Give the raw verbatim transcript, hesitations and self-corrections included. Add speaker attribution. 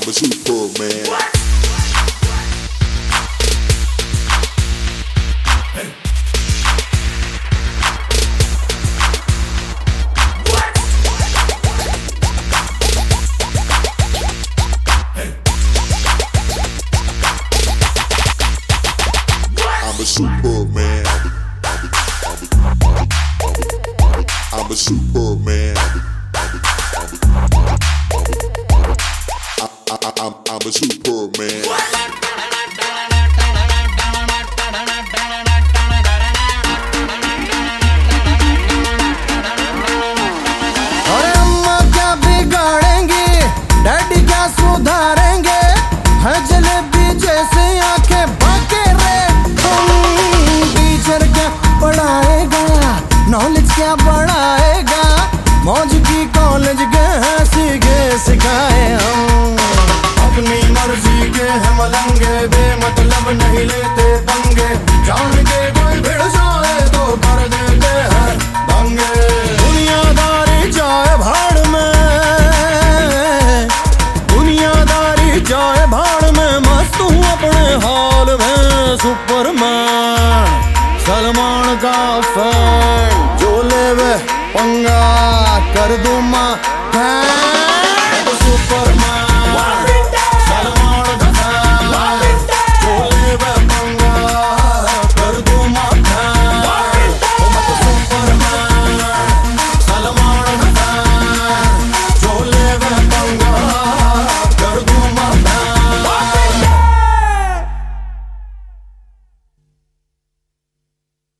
Speaker 1: I'm a Superman. I'm a Superman. I'm a Superman. I, I, I'm, I'm a Superman.
Speaker 2: अरे अम्मा क्या बिगाड़ेंगे, daddy क्या सुधारेंगे, है जलेबी जैसे आंखें बाके रे। टीचर क्या पढ़ाएगा, नॉलेज क्या बढ़ाएगा, मौज की कॉलेज गए सीखे सिखाए हम। अपनी मर्जी के हम मलंगे, बेमतलब नहीं लेते पंगे, जान के कोई भिड़ जाए तो कर देते हैं दंगे। दुनियादारी जाए भाड़ में, दुनियादारी जाए भाड़ में, मस्त हूँ अपने हाल में। सुपरमैन सलमान का फैन।